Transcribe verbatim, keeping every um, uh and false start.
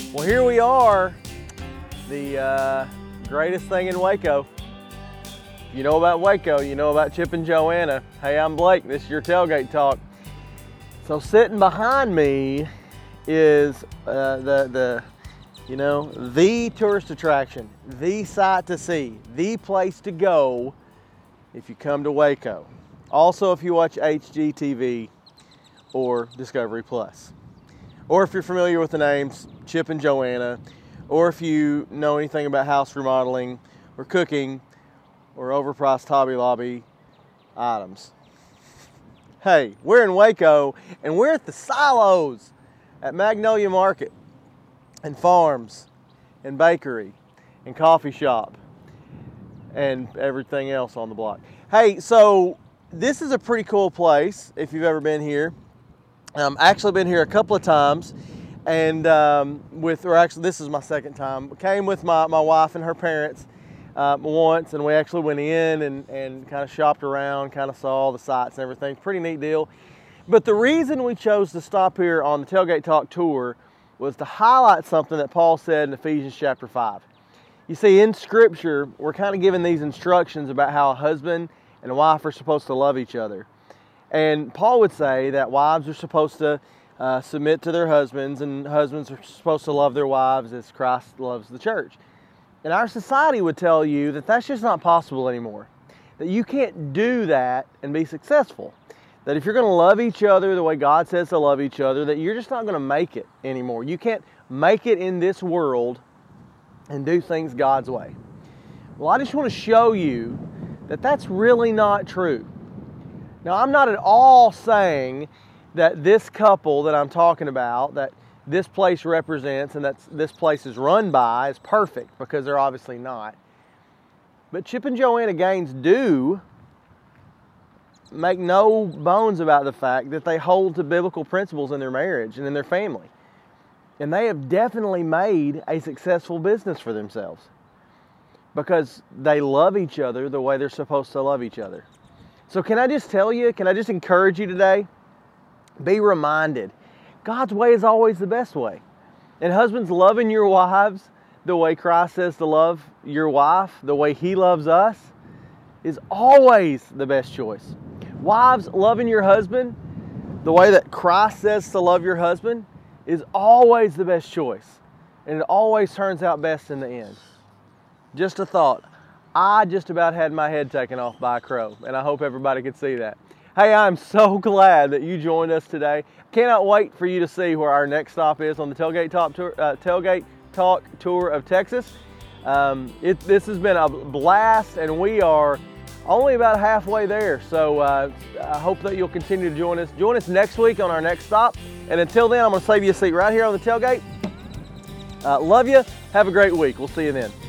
Well, here we are, the uh, greatest thing in Waco. You know about Waco, you know about Chip and Joanna. Hey, I'm Blake, this is your Tailgate Talk. So sitting behind me is uh, the, the, you know, the tourist attraction, the sight to see, the place to go if you come to Waco. Also, if you watch H G T V or Discovery Plus. Or if you're familiar with the names Chip and Joanna, or if you know anything about house remodeling or cooking or overpriced Hobby Lobby items. Hey, we're in Waco and we're at the Silos at Magnolia Market and Farms and Bakery and Coffee Shop and everything else on the block. Hey, so this is a pretty cool place if you've ever been here. Um, actually been here a couple of times, and um, with, or actually this is my second time. Came with my, my wife and her parents uh, once, and we actually went in and, and kind of shopped around, kind of saw all the sights and everything. Pretty neat deal. But the reason we chose to stop here on the Tailgate Talk tour was to highlight something that Paul said in Ephesians chapter five. You see, in Scripture, we're kind of given these instructions about how a husband and a wife are supposed to love each other. And Paul would say that wives are supposed to uh, submit to their husbands, and husbands are supposed to love their wives as Christ loves the church. And our society would tell you that that's just not possible anymore. That you can't do that and be successful. That if you're going to love each other the way God says to love each other, that you're just not going to make it anymore. You can't make it in this world and do things God's way. Well, I just want to show you that that's really not true. Now, I'm not at all saying that this couple that I'm talking about, that this place represents and that this place is run by, is perfect, because they're obviously not. But Chip and Joanna Gaines do make no bones about the fact that they hold to biblical principles in their marriage and in their family. And they have definitely made a successful business for themselves because they love each other the way they're supposed to love each other. So can I just tell you, can I just encourage you today? Be reminded, God's way is always the best way. And husbands, loving your wives the way Christ says to love your wife, the way He loves us, is always the best choice. Wives, loving your husband the way that Christ says to love your husband is always the best choice. And it always turns out best in the end. Just a thought. I just about had my head taken off by a crow, and I hope everybody could see that. Hey, I'm so glad that you joined us today. Cannot wait for you to see where our next stop is on the Tailgate Talk Tour, uh, Tailgate Talk Tour of Texas. Um, it, this has been a blast, and we are only about halfway there. So uh, I hope that you'll continue to join us. Join us next week on our next stop. And until then, I'm going to save you a seat right here on the tailgate. Uh, love you. Have a great week. We'll see you then.